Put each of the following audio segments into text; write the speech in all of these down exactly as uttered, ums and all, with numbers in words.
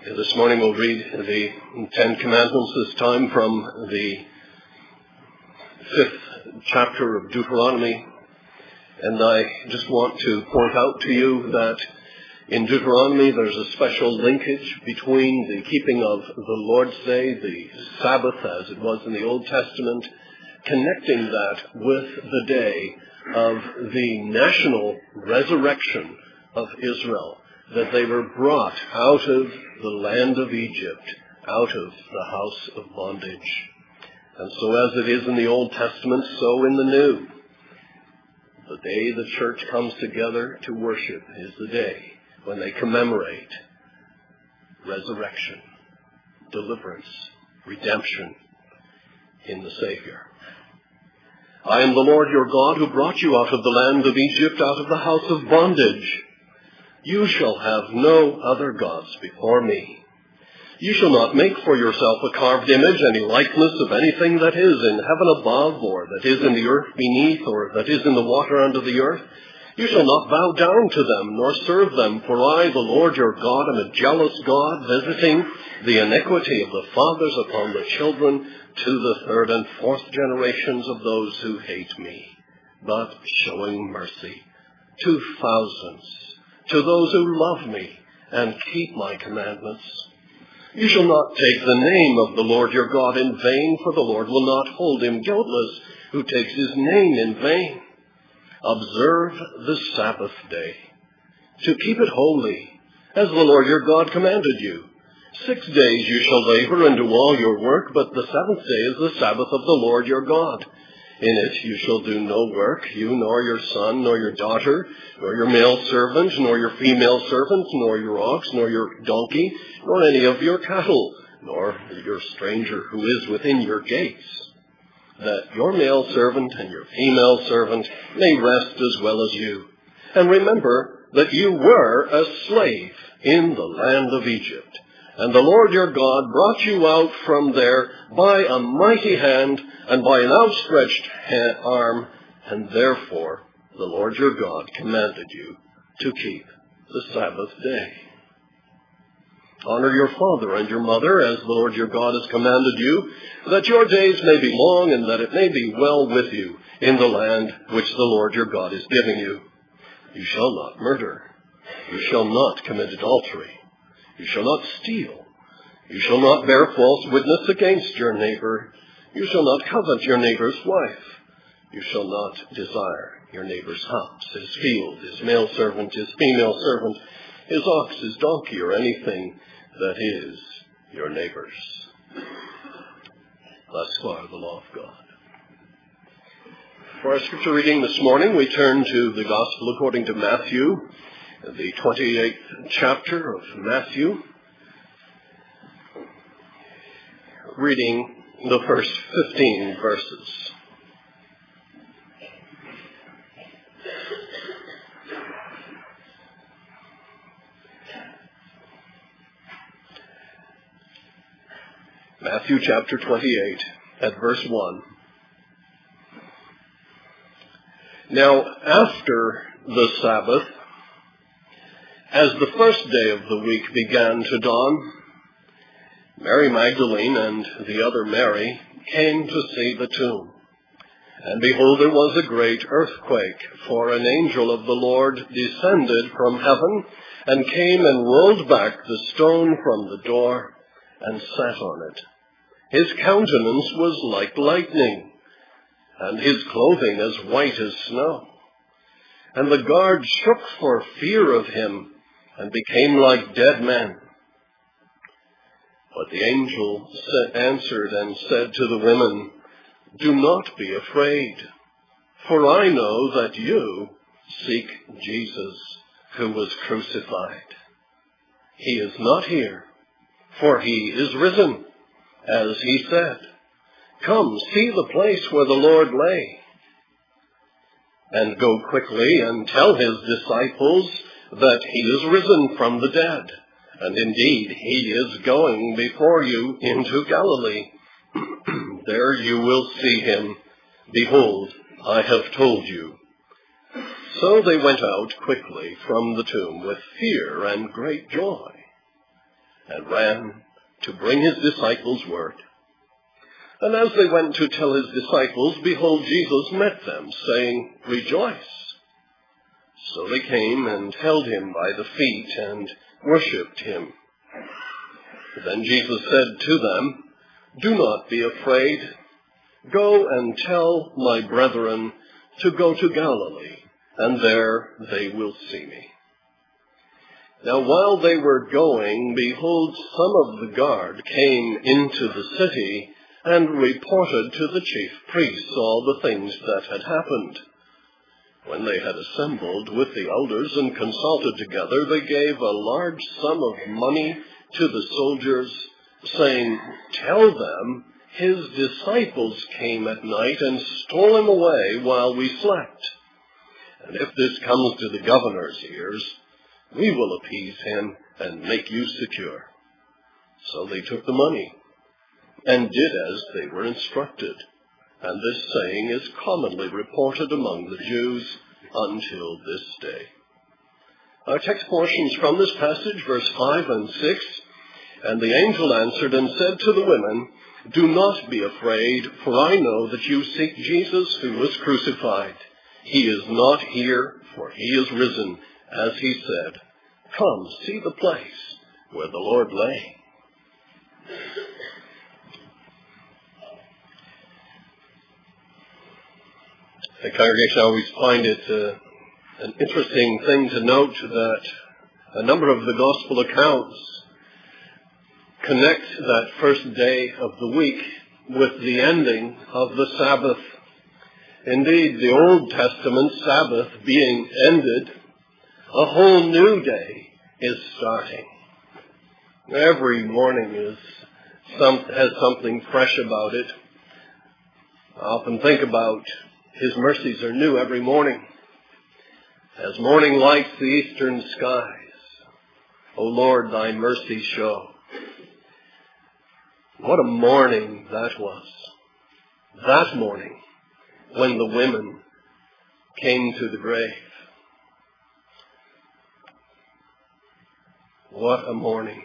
This morning we'll read the Ten Commandments, this time from the fifth chapter of Deuteronomy. And I just want to point out to you that in Deuteronomy there's a special linkage between the keeping of the Lord's Day, the Sabbath as it was in the Old Testament, connecting that with the day of the national resurrection of Israel, that they were brought out of the land of Egypt, out of the house of bondage. And so as it is in the Old Testament, so in the New. The day the church comes together to worship is the day when they commemorate resurrection, deliverance, redemption in the Savior. I am the Lord your God who brought you out of the land of Egypt, out of the house of bondage. You shall have no other gods before me. You shall not make for yourself a carved image, any likeness of anything that is in heaven above, or that is in the earth beneath, or that is in the water under the earth. You shall not bow down to them, nor serve them, for I, the Lord your God, am a jealous God, visiting the iniquity of the fathers upon the children to the third and fourth generations of those who hate me, but showing mercy to thousands, to those who love me and keep my commandments. You shall not take the name of the Lord your God in vain, for the Lord will not hold him guiltless who takes his name in vain. Observe the Sabbath day, to keep it holy, as the Lord your God commanded you. Six days you shall labor and do all your work, but the seventh day is the Sabbath of the Lord your God. In it you shall do no work, you nor your son, nor your daughter, nor your male servant, nor your female servant, nor your ox, nor your donkey, nor any of your cattle, nor your stranger who is within your gates, that your male servant and your female servant may rest as well as you. And remember that you were a slave in the land of Egypt, and the Lord your God brought you out from there by a mighty hand and by an outstretched hand, arm, and therefore the Lord your God commanded you to keep the Sabbath day. Honor your father and your mother, as the Lord your God has commanded you, that your days may be long and that it may be well with you in the land which the Lord your God is giving you. You shall not murder. You shall not commit adultery. You shall not steal. You shall not bear false witness against your neighbor. You shall not covet your neighbor's wife. You shall not desire your neighbor's house, his field, his male servant, his female servant, his ox, his donkey, or anything that is your neighbor's. Thus far the law of God. For our scripture reading this morning, we turn to the Gospel according to Matthew, the twenty-eighth chapter of Matthew, reading the first fifteen verses. Matthew chapter twenty-eight, at verse one. Now, after the Sabbath, as the first day of the week began to dawn, Mary Magdalene and the other Mary came to see the tomb. And behold, there was a great earthquake, for an angel of the Lord descended from heaven and came and rolled back the stone from the door and sat on it. His countenance was like lightning, and his clothing as white as snow. And the guards shook for fear of him and became like dead men. But the angel answered and said to the women, Do not be afraid, for I know that you seek Jesus who was crucified. He is not here, for he is risen, as he said. Come, see the place where the Lord lay. And go quickly and tell his disciples that he is risen from the dead. And indeed, he is going before you into Galilee. There you will see him. Behold, I have told you. So they went out quickly from the tomb with fear and great joy, and ran to bring his disciples word. And as they went to tell his disciples, behold, Jesus met them, saying, Rejoice. So they came and held him by the feet and worshipped him. Then Jesus said to them, Do not be afraid. Go and tell my brethren to go to Galilee, and there they will see me. Now while they were going, behold, some of the guard came into the city and reported to the chief priests all the things that had happened. When they had assembled with the elders and consulted together, they gave a large sum of money to the soldiers, saying, Tell them, his disciples came at night and stole him away while we slept. And if this comes to the governor's ears, we will appease him and make you secure. So they took the money and did as they were instructed. And this saying is commonly reported among the Jews until this day. Our text portions from this passage, verse five and six. And the angel answered and said to the women, Do not be afraid, for I know that you seek Jesus who was crucified. He is not here, for he is risen, as he said. Come, see the place where the Lord lay. The congregation always find it uh, an interesting thing to note that a number of the gospel accounts connect that first day of the week with the ending of the Sabbath. Indeed, the Old Testament Sabbath being ended, a whole new day is starting. Every morning is some, has something fresh about it. I often think about his mercies are new every morning. As morning lights the eastern skies, O Lord, thy mercy show. What a morning that was. That morning when the women came to the grave. What a morning.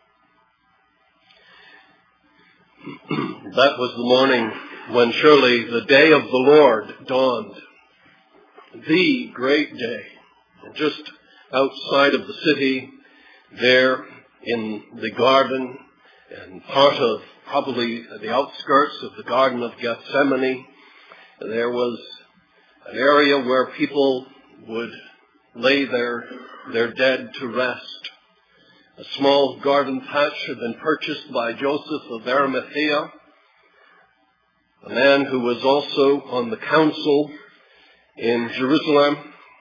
That was the morning when surely the day of the Lord dawned. The great day. Just outside of the city, there in the garden, and part of probably the outskirts of the Garden of Gethsemane, there was an area where people would lay their, their dead to rest. A small garden patch had been purchased by Joseph of Arimathea, a man who was also on the council in Jerusalem,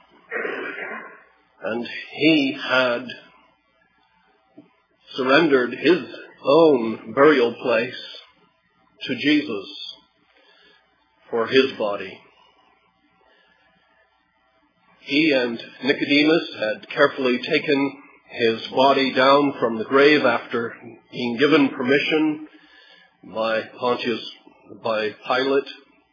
and he had surrendered his own burial place to Jesus for his body. He and Nicodemus had carefully taken his body down from the grave after being given permission by Pontius, by Pilate,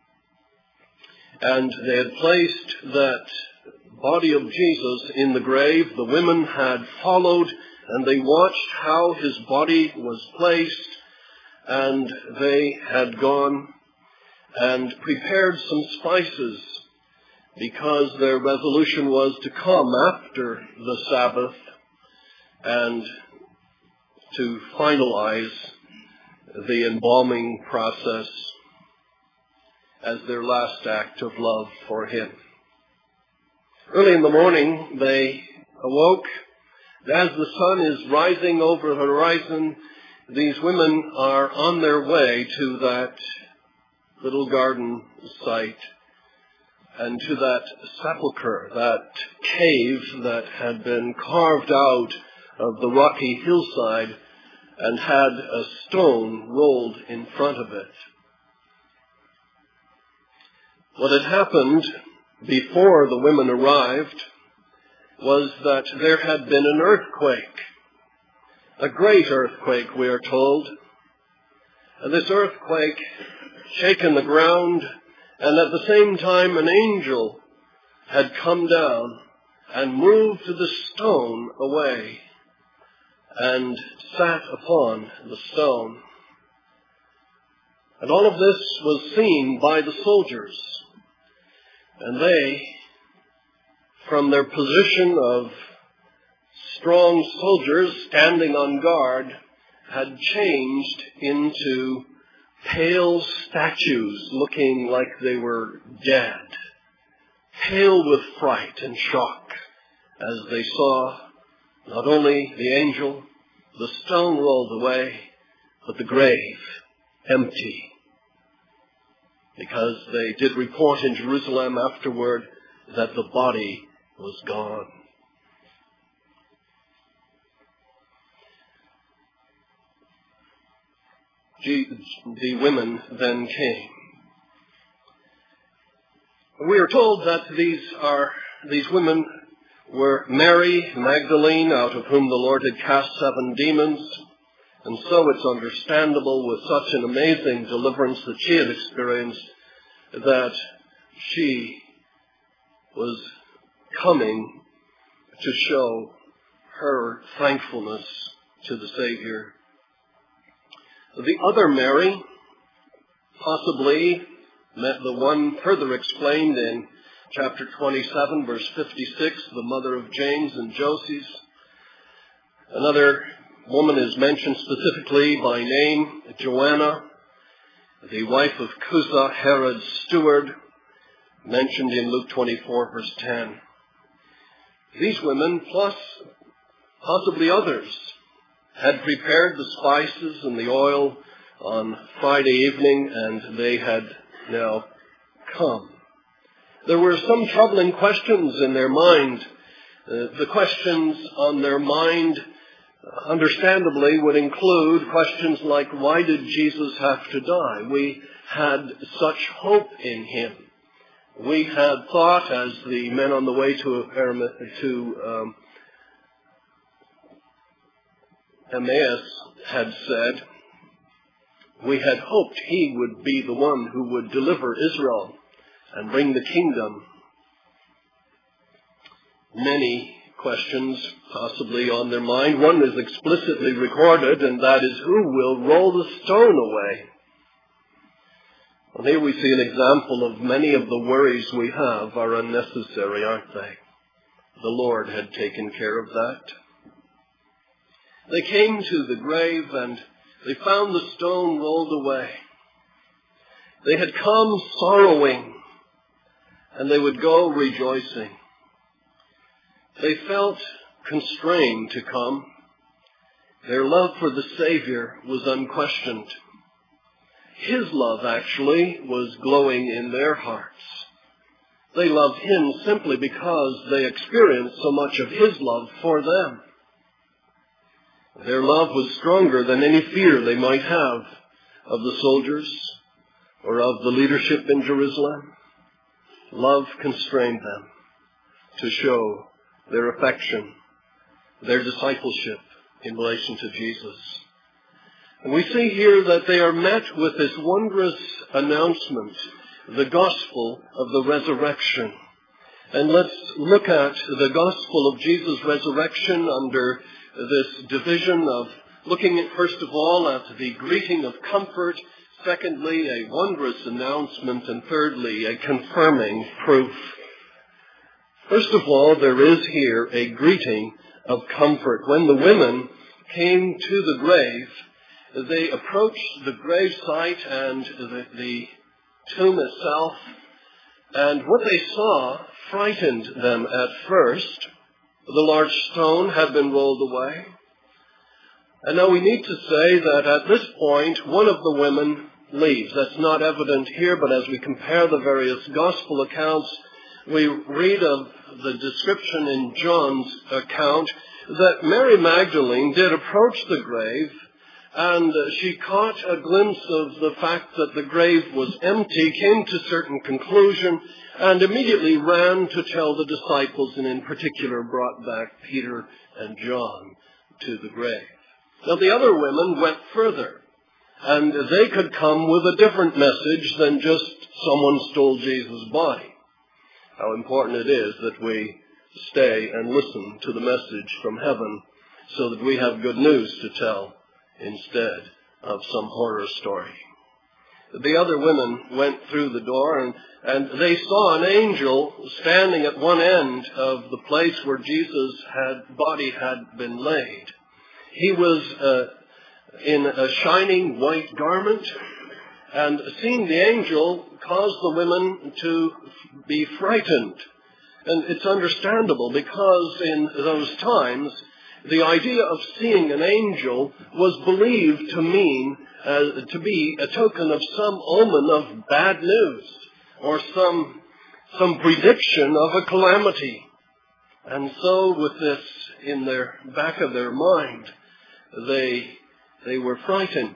and they had placed that body of Jesus in the grave. The women had followed, and they watched how his body was placed, and they had gone and prepared some spices, because their resolution was to come after the Sabbath and to finalize the embalming process as their last act of love for him. Early in the morning, they awoke. As the sun is rising over the horizon, these women are on their way to that little garden site and to that sepulcher, that cave that had been carved out of the rocky hillside and had a stone rolled in front of it. What had happened before the women arrived was that there had been an earthquake, a great earthquake, we are told. And this earthquake shaken the ground, and at the same time an angel had come down and moved the stone away. and sat upon the stone. And all of this was seen by the soldiers. And they, from their position of strong soldiers standing on guard, had changed into pale statues looking like they were dead, pale with fright and shock as they saw not only the angel, the stone rolled away, but the grave empty. Because they did report in Jerusalem afterward that the body was gone. The women then came. We are told that these are these women were Mary Magdalene, out of whom the Lord had cast seven demons. And so it's understandable, with such an amazing deliverance that she had experienced, that she was coming to show her thankfulness to the Savior. The other Mary, possibly the one further explained in chapter twenty-seven, verse fifty-six, the mother of James and Joses. Another woman is mentioned specifically by name, Joanna, the wife of Chuza, Herod's steward, mentioned in Luke twenty-four, verse ten. These women, plus possibly others, had prepared the spices and the oil on Friday evening, and they had now come. There were some troubling questions in their mind. Uh, the questions on their mind, uh, understandably, would include questions like, why did Jesus have to die? We had such hope in him. We had thought, as the men on the way to, to um, Emmaus had said, we had hoped he would be the one who would deliver Israel and bring the kingdom. Many questions possibly on their mind. One is explicitly recorded, and that is, who will roll the stone away? Well, here we see an example of many of the worries we have are unnecessary, aren't they? The Lord had taken care of that. They came to the grave and they found the stone rolled away. They had come sorrowing, and they would go rejoicing. They felt constrained to come. Their love for the Savior was unquestioned. His love, actually, was glowing in their hearts. They loved him simply because they experienced so much of his love for them. Their love was stronger than any fear they might have of the soldiers or of the leadership in Jerusalem. Love constrained them to show their affection, their discipleship in relation to Jesus. And we see here that they are met with this wondrous announcement, the gospel of the resurrection. And let's look at the gospel of Jesus' resurrection under this division of looking at, first of all, at the greeting of comfort, secondly, a wondrous announcement, and thirdly, a confirming proof. First of all, there is here a greeting of comfort. When the women came to the grave, they approached the gravesite and the, the tomb itself, and what they saw frightened them at first. The large stone had been rolled away. And now we need to say that at this point, one of the women leaves. That's not evident here, but as we compare the various gospel accounts, we read of the description in John's account that Mary Magdalene did approach the grave, and she caught a glimpse of the fact that the grave was empty, came to certain conclusion, and immediately ran to tell the disciples, and in particular brought back Peter and John to the grave. Now the other women went further, and they could come with a different message than just someone stole Jesus' body. How important it is that we stay and listen to the message from heaven, so that we have good news to tell instead of some horror story. The other women went through the door, and, and they saw an angel standing at one end of the place where Jesus' had, body had been laid. He was uh, in a shining white garment, and seeing the angel caused the women to be frightened. And it's understandable, because in those times, the idea of seeing an angel was believed to mean, uh, to be a token of some omen of bad news, or some, some prediction of a calamity. And so with this in their back of their mind, they, they were frightened.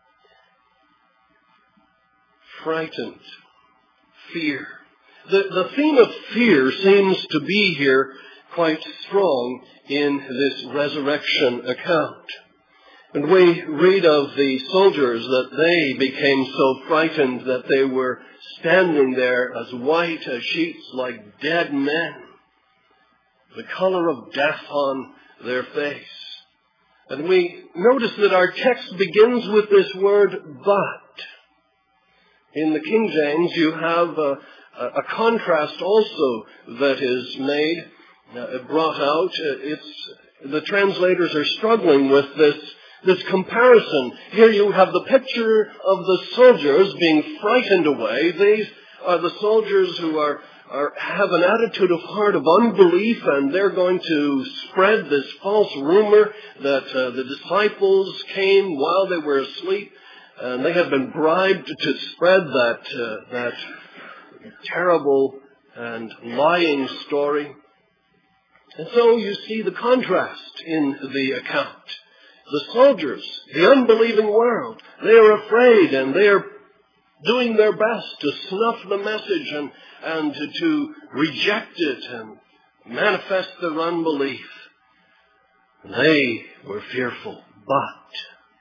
Frightened. Fear. The, the theme of fear seems to be here quite strong in this resurrection account. And we read of the soldiers that they became so frightened that they were standing there as white as sheets, like dead men, the color of death on their face. And we notice that our text begins with this word, but. In the King James, you have a, a contrast also that is made, uh, brought out. It's, the translators are struggling with this, this comparison. Here you have the picture of the soldiers being frightened away. These are the soldiers who are, are have an attitude of heart of unbelief, and they're going to spread this false rumor that uh, the disciples came while they were asleep. And they had been bribed to spread that, uh, that terrible and lying story. And so you see the contrast in the account. The soldiers, the unbelieving world, they are afraid, and they are doing their best to snuff the message and, and to, to reject it and manifest their unbelief. They were fearful, but...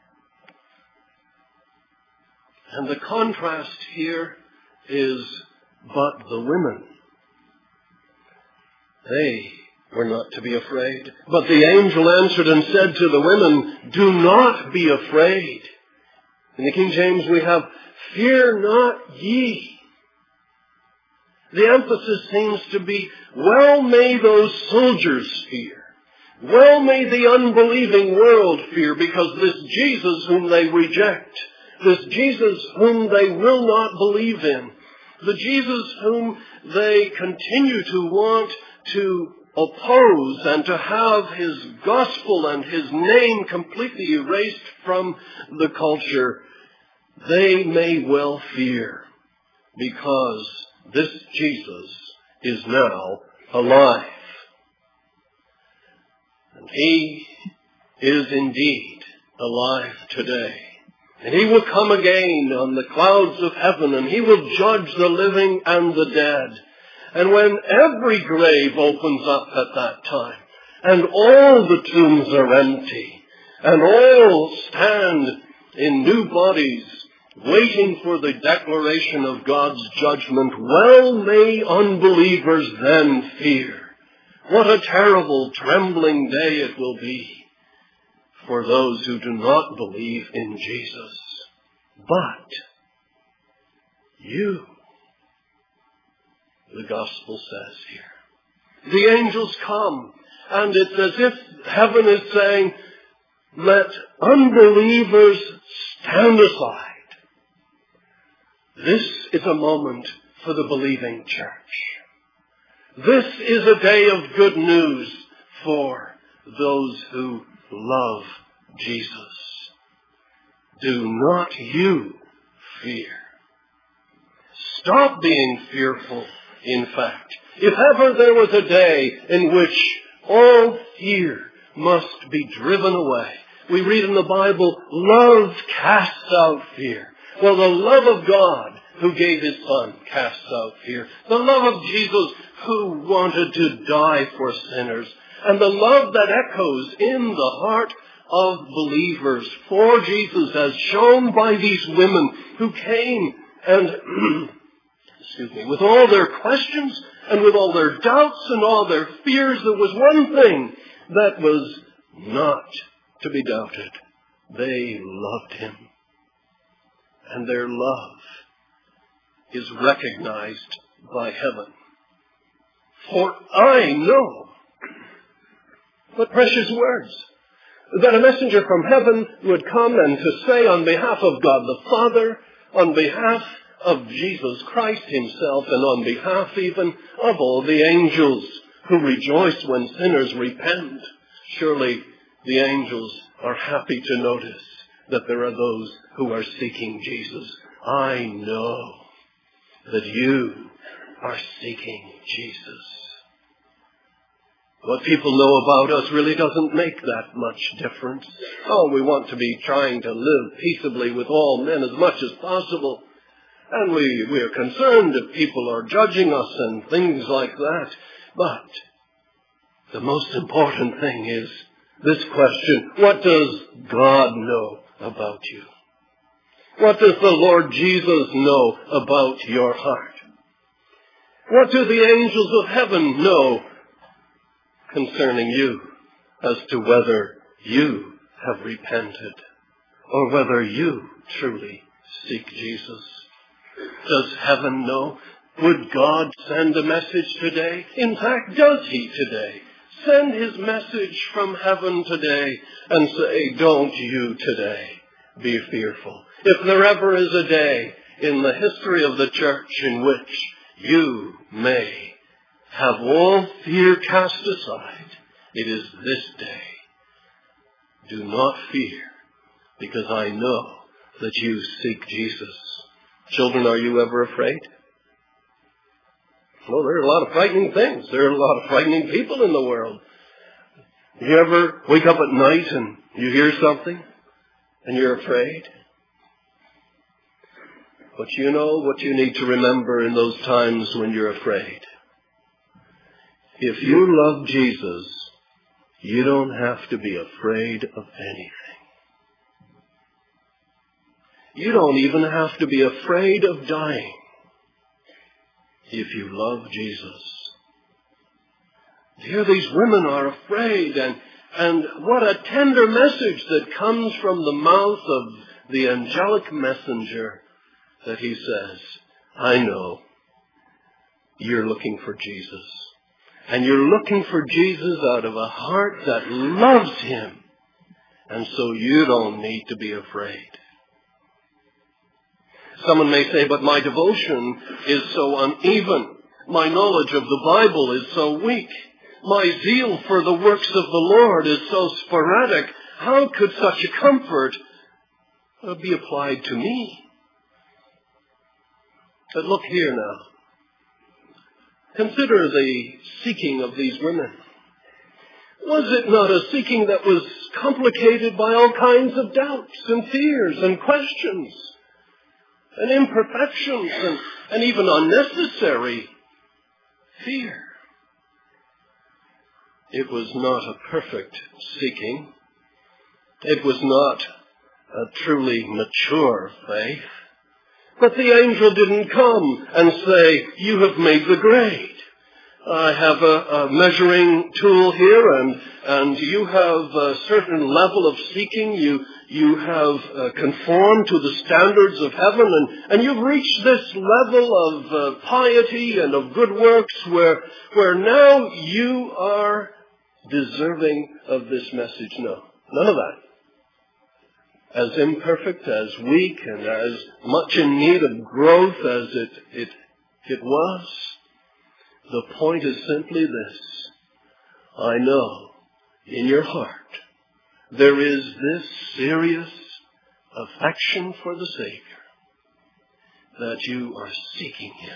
And the contrast here is, but the women. They were not to be afraid. But the angel answered and said to the women, do not be afraid. In the King James we have, fear not ye. The emphasis seems to be, well may those soldiers fear. Well may the unbelieving world fear, because this Jesus whom they reject, this Jesus whom they will not believe in, the Jesus whom they continue to want to oppose and to have his gospel and his name completely erased from the culture, they may well fear, because this Jesus is now alive. And he is indeed alive today. And he will come again on the clouds of heaven, and he will judge the living and the dead. And when every grave opens up at that time, and all the tombs are empty, and all stand in new bodies, waiting for the declaration of God's judgment, well may unbelievers then fear. What a terrible, trembling day it will be for those who do not believe in Jesus. But you, the gospel says here, the angels come, and it's as if heaven is saying, let unbelievers stand aside. This is a moment for the believing church. This is a day of good news for those who love Jesus. Do not you fear. Stop being fearful, in fact. If ever there was a day in which all fear must be driven away, we read in the Bible, love casts out fear. Well, the love of God who gave his Son casts out fear. The love of Jesus who wanted to die for sinners. And the love that echoes in the heart of believers for Jesus, as shown by these women who came and, excuse me, with all their questions and with all their doubts and all their fears, there was one thing that was not to be doubted. They loved him. And their love is recognized by heaven. For I know, what precious words, that a messenger from heaven would come and to say on behalf of God the Father, on behalf of Jesus Christ himself, and on behalf even of all the angels who rejoice when sinners repent. Surely the angels are happy to notice that there are those who are seeking Jesus. I know that you are seeking Jesus. What people know about us really doesn't make that much difference. Oh, we want to be trying to live peaceably with all men as much as possible. And we, we are concerned if people are judging us and things like that. But the most important thing is this question: what does God know about you? What does the Lord Jesus know about your heart? What do the angels of heaven know concerning you as to whether you have repented or whether you truly seek Jesus? Does heaven know? Would God send a message today? In fact, does he today? Send his message from heaven today and say, don't you today be fearful. If there ever is a day in the history of the church in which you may have all fear cast aside, it is this day. Do not fear, because I know that you seek Jesus. Children, are you ever afraid? Well, there are a lot of frightening things. There are a lot of frightening people in the world. You ever wake up at night and you hear something and you're afraid? But you know what you need to remember in those times when you're afraid. If you love Jesus, you don't have to be afraid of anything. You don't even have to be afraid of dying if you love Jesus. Here these women are afraid, and, and what a tender message that comes from the mouth of the angelic messenger, that he says, I know you're looking for Jesus. And you're looking for Jesus out of a heart that loves him. And so you don't need to be afraid. Someone may say, but my devotion is so uneven. My knowledge of the Bible is so weak. My zeal for the works of the Lord is so sporadic. How could such a comfort be applied to me? But look here now. Consider the seeking of these women. Was it not a seeking that was complicated by all kinds of doubts and fears and questions and imperfections and, and even unnecessary fear? It was not a perfect seeking. It was not a truly mature faith. But the angel didn't come and say, you have made the grade. I have a, a measuring tool here, and, and you have a certain level of seeking. You, you have uh, conformed to the standards of heaven, and, and you've reached this level of uh, piety and of good works where, where now you are deserving of this message. No, none of that. As imperfect, as weak, and as much in need of growth as it, it, it was, the point is simply this. I know in your heart there is this serious affection for the Savior, that you are seeking him.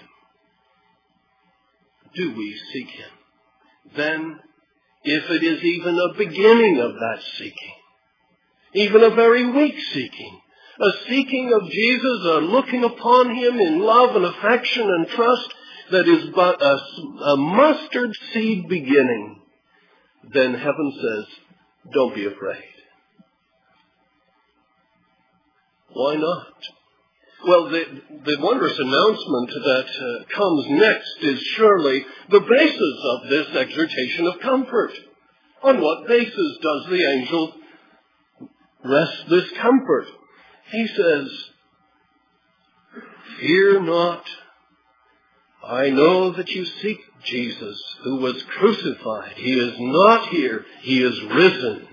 Do we seek him? Then, if it is even a beginning of that seeking, even a very weak seeking, a seeking of Jesus, a looking upon him in love and affection and trust that is but a, a mustard seed beginning, then heaven says, don't be afraid. Why not? Well, the, the wondrous announcement that uh, comes next is surely the basis of this exhortation of comfort. On what basis does the angel rest this comfort? He says, fear not. I know that you seek Jesus, who was crucified. He is not here. He is risen.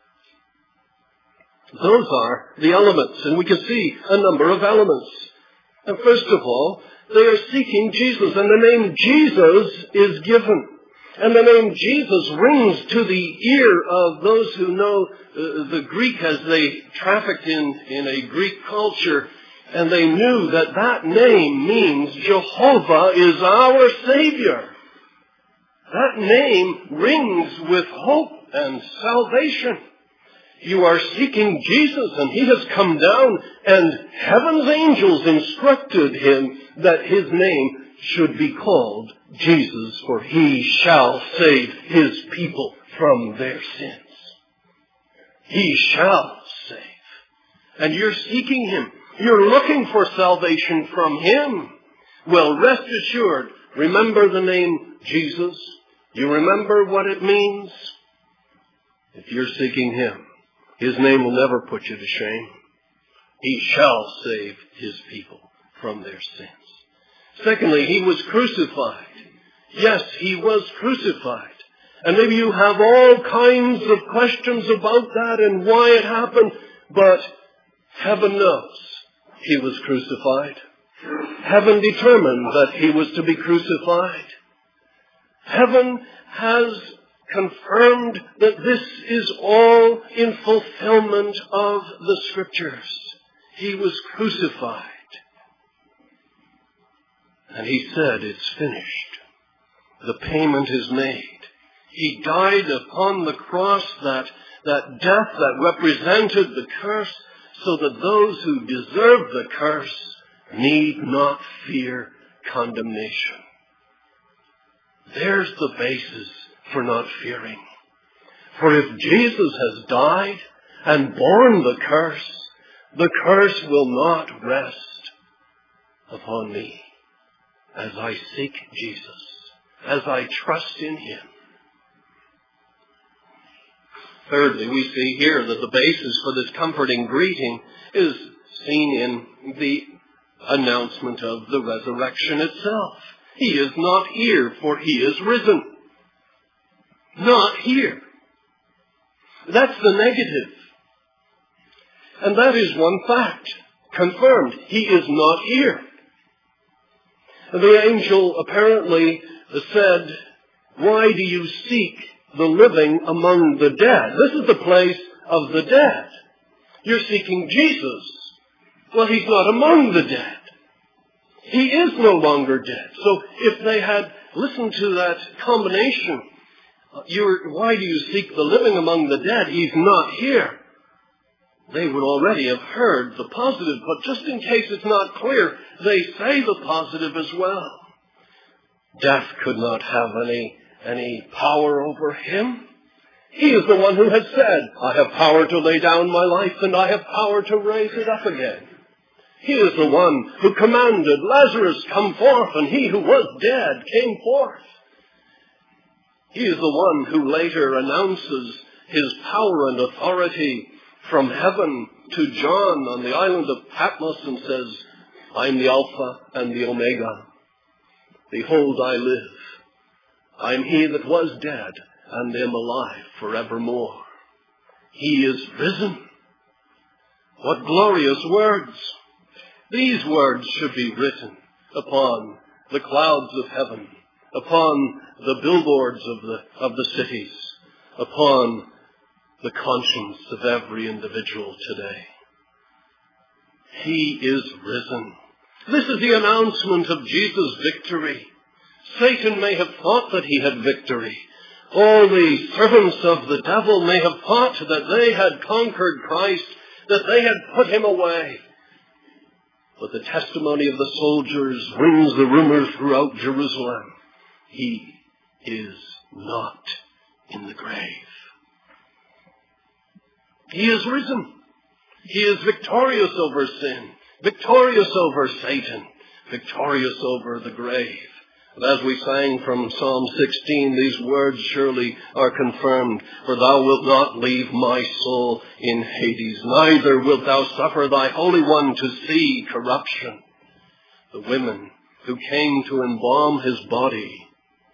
Those are the elements, and we can see a number of elements. And first of all, they are seeking Jesus, and the name Jesus is given. And the name Jesus rings to the ear of those who know uh, the Greek as they trafficked in, in a Greek culture. And they knew that that name means Jehovah is our Savior. That name rings with hope and salvation. You are seeking Jesus, and he has come down, and heaven's angels instructed him that his name should be called Jesus, for he shall save his people from their sins. He shall save. And you're seeking him. You're looking for salvation from him. Well, rest assured, remember the name Jesus? You remember what it means? If you're seeking him, his name will never put you to shame. He shall save his people from their sins. Secondly, he was crucified. Yes, he was crucified. And maybe you have all kinds of questions about that and why it happened, but heaven knows he was crucified. Heaven determined that he was to be crucified. Heaven has confirmed that this is all in fulfillment of the Scriptures. He was crucified. And he said, it's finished. The payment is made. He died upon the cross, that, that death that represented the curse, so that those who deserve the curse need not fear condemnation. There's the basis for not fearing. For if Jesus has died and borne the curse, the curse will not rest upon me as I seek Jesus, as I trust in him. Thirdly, we see here that the basis for this comforting greeting is seen in the announcement of the resurrection itself. He is not here, for he is risen. Not here. That's the negative. And that is one fact. Confirmed. He is not here. The angel apparently said, why do you seek the living among the dead? This is the place of the dead. You're seeking Jesus. Well, he's not among the dead. He is no longer dead. So if they had listened to that combination, you're, why do you seek the living among the dead? He's not here. They would already have heard the positive, but just in case it's not clear, they say the positive as well. Death could not have any, any power over him. He is the one who has said, I have power to lay down my life and I have power to raise it up again. He is the one who commanded Lazarus come forth, and he who was dead came forth. He is the one who later announces his power and authority from heaven to John on the island of Patmos and says, I am the Alpha and the Omega. Behold, I live. I am he that was dead and am alive forevermore. He is risen. What glorious words! These words should be written upon the clouds of heaven, upon the billboards of the, of the cities, upon the conscience of every individual today. He is risen. This is the announcement of Jesus' victory. Satan may have thought that he had victory. All the servants of the devil may have thought that they had conquered Christ, that they had put him away. But the testimony of the soldiers rings the rumor throughout Jerusalem. He is not in the grave. He is risen. He is victorious over sin, victorious over Satan, victorious over the grave. But as we sang from Psalm sixteen, these words surely are confirmed. For thou wilt not leave my soul in Hades, neither wilt thou suffer thy Holy One to see corruption. The women who came to embalm his body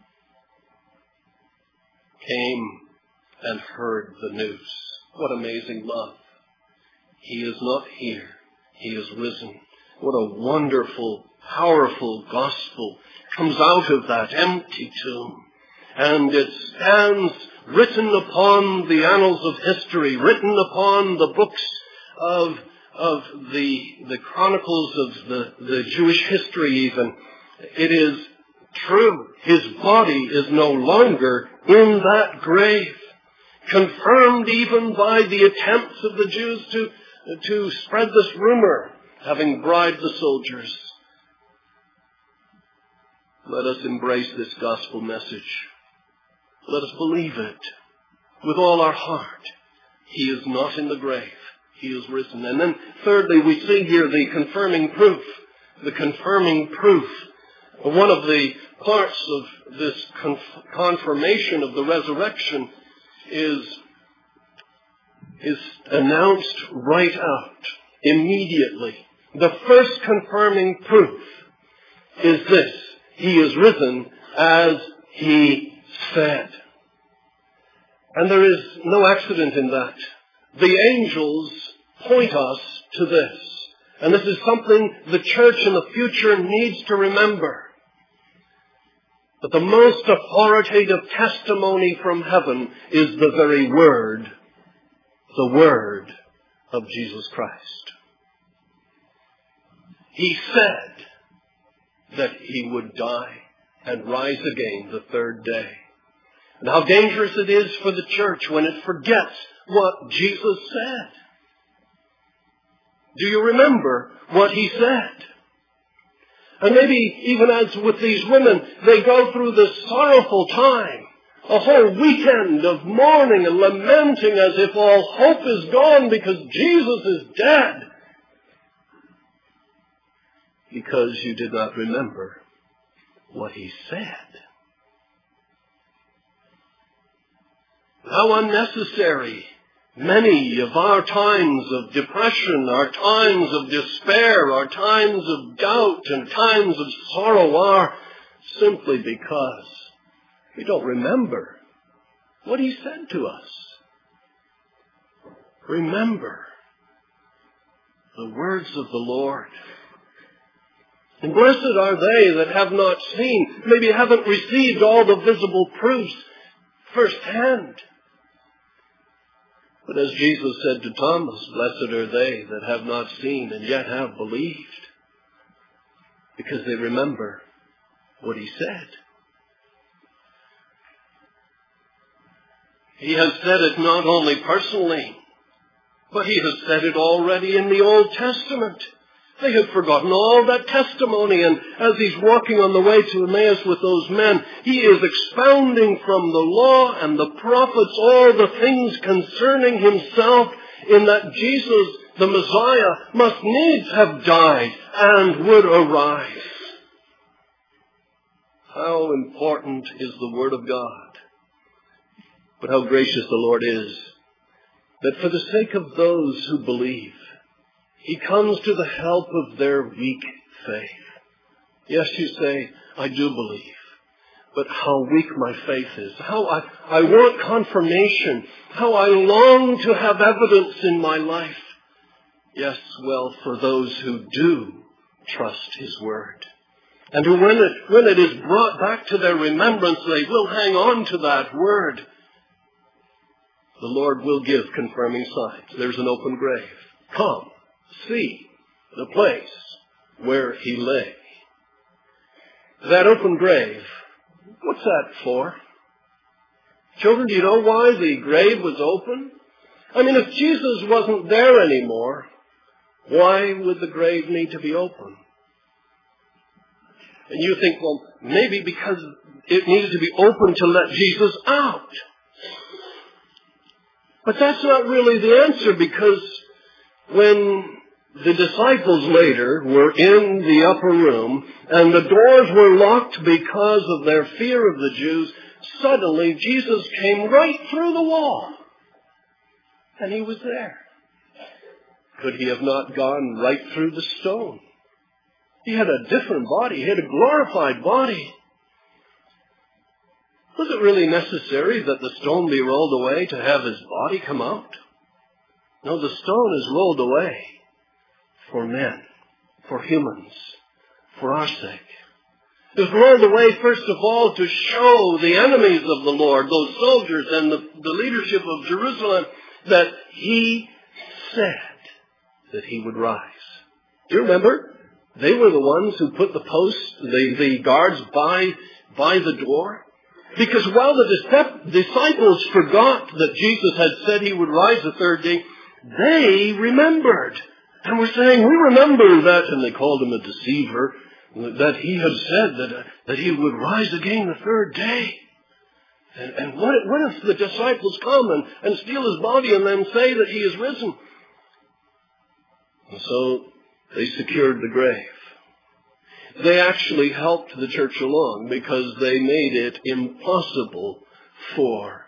came and heard the news. What amazing love. He is not here. He is risen. What a wonderful, powerful gospel comes out of that empty tomb. And it stands written upon the annals of history, written upon the books of, of the, the chronicles of the, the Jewish history even. It is true. His body is no longer in that grave. Confirmed even by the attempts of the Jews to, to spread this rumor, having bribed the soldiers. Let us embrace this gospel message. Let us believe it with all our heart. He is not in the grave. He is risen. And then thirdly, we see here the confirming proof. The confirming proof. One of the parts of this conf- confirmation of the resurrection is, is announced right out, immediately. The first confirming proof is this. He is risen as he said. And there is no accident in that. The angels point us to this. And this is something the church in the future needs to remember. That the most authoritative testimony from heaven is the very word, the word of Jesus Christ. He said that he would die and rise again the third day. And how dangerous it is for the church when it forgets what Jesus said. Do you remember what he said? And maybe even as with these women, they go through this sorrowful time, a whole weekend of mourning and lamenting as if all hope is gone because Jesus is dead. Because you did not remember what he said. How unnecessary many of our times of depression, our times of despair, our times of doubt and times of sorrow are, simply because we don't remember what he said to us. Remember the words of the Lord. And blessed are they that have not seen, maybe haven't received all the visible proofs firsthand. But as Jesus said to Thomas, blessed are they that have not seen and yet have believed, because they remember what he said. He has said it not only personally, but he has said it already in the Old Testament. They had forgotten all that testimony, and as he's walking on the way to Emmaus with those men, he is expounding from the law and the prophets all the things concerning himself, in that Jesus, the Messiah, must needs have died and would arise. How important is the Word of God? But how gracious the Lord is, that for the sake of those who believe, he comes to the help of their weak faith. Yes, you say, I do believe. But how weak my faith is. How I, I want confirmation. How I long to have evidence in my life. Yes, well, for those who do trust his word. And who, when it, when it is brought back to their remembrance, they will hang on to that word. The Lord will give confirming signs. There's an open grave. Come. See the place where he lay. That open grave, what's that for? Children, do you know why the grave was open? I mean, if Jesus wasn't there anymore, why would the grave need to be open? And you think, well, maybe because it needed to be open to let Jesus out. But that's not really the answer, because when the disciples later were in the upper room, and the doors were locked because of their fear of the Jews. Suddenly, Jesus came right through the wall, and he was there. Could he have not gone right through the stone? He had a different body. He had a glorified body. Was it really necessary that the stone be rolled away to have his body come out? No, the stone is rolled away for men, for humans, for our sake. It was rolled away, first of all, to show the enemies of the Lord, those soldiers and the, the leadership of Jerusalem, that he said that he would rise. Do you remember? They were the ones who put the posts, the, the guards by, by the door. Because while the disciples forgot that Jesus had said he would rise the third day, they remembered. And were saying, we remember that, and they called him a deceiver, that he had said that, uh, that he would rise again the third day. And, and what, what if the disciples come and, and steal his body and then say that he is risen? And so they secured the grave. They actually helped the church along because they made it impossible for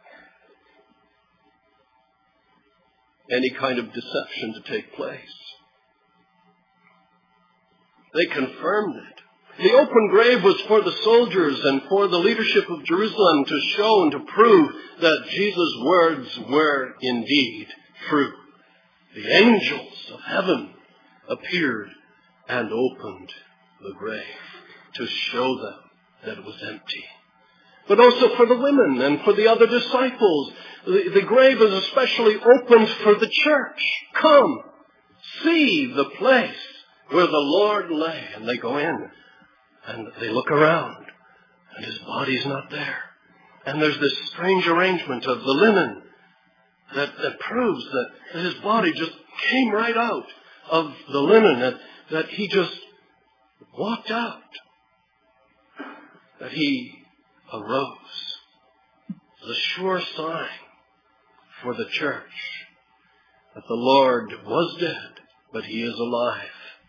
any kind of deception to take place. They confirmed it. The open grave was for the soldiers and for the leadership of Jerusalem to show and to prove that Jesus' words were indeed true. The angels of heaven appeared and opened the grave to show them that it was empty. But also for the women and for the other disciples. The, the grave is especially opened for the church. Come, see the place where the Lord lay. And they go in and they look around and his body's not there. And there's this strange arrangement of the linen that, that proves that, that his body just came right out of the linen, that, that he just walked out, that he arose. The sure sign for the church that the Lord was dead, but he is alive.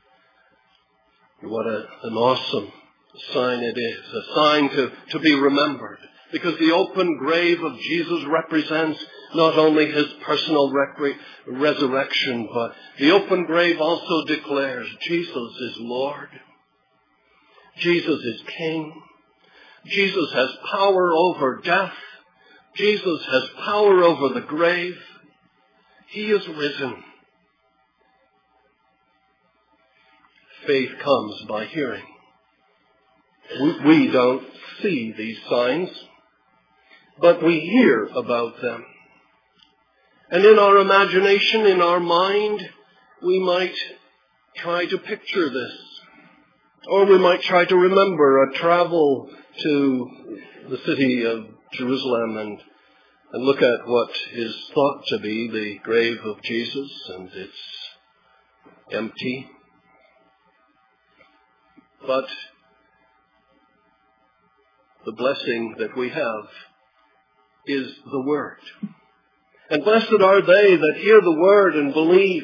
What a, an awesome sign it is, a sign to, to be remembered, because the open grave of Jesus represents not only his personal rec- resurrection, but the open grave also declares Jesus is Lord. Jesus is King. Jesus has power over death. Jesus has power over the grave. He is risen. Faith comes by hearing. We, we don't see these signs, but we hear about them. And in our imagination, in our mind, we might try to picture this. Or we might try to remember a travel to the city of Jerusalem and, and look at what is thought to be the grave of Jesus, and it's empty. But the blessing that we have is the Word. And blessed are they that hear the Word and believe.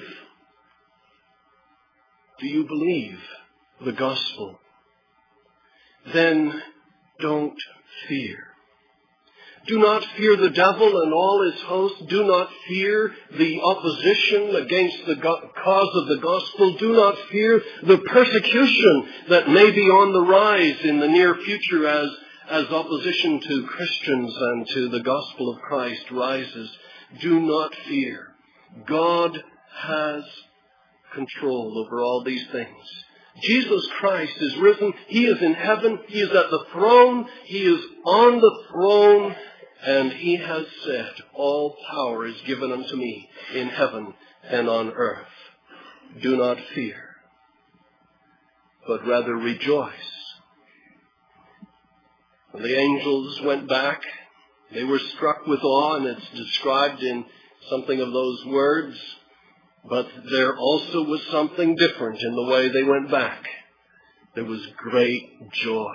Do you believe the gospel? Then don't fear. Do not fear the devil and all his hosts. Do not fear the opposition against the go- cause of the gospel. Do not fear the persecution that may be on the rise in the near future as, as opposition to Christians and to the gospel of Christ rises. Do not fear. God has control over all these things. Jesus Christ is risen. He is in heaven. He is at the throne. He is on the throne. And he has said, all power is given unto me in heaven and on earth. Do not fear, but rather rejoice. When the angels went back, they were struck with awe, and it's described in something of those words. But there also was something different in the way they went back. There was great joy.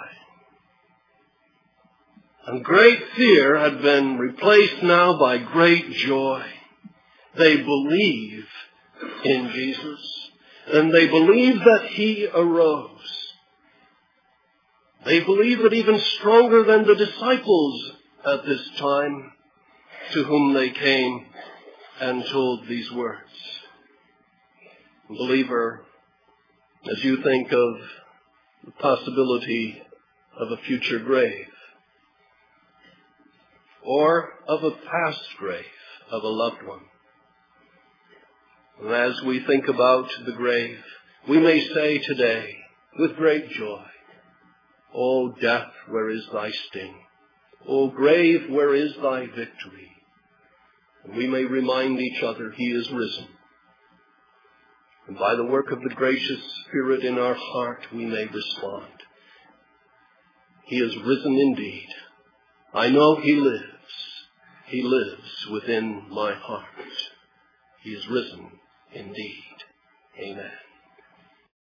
And great fear had been replaced now by great joy. They believe in Jesus, and they believe that he arose. They believe that even stronger than the disciples at this time, to whom they came and told these words. Believer, as you think of the possibility of a future grave, or of a past grave of a loved one, and as we think about the grave, we may say today with great joy, O death, where is thy sting? O grave, where is thy victory? And we may remind each other he is risen. And by the work of the gracious Spirit in our heart, we may respond. He is risen indeed. I know he lives. He lives within my heart. He is risen indeed. Amen.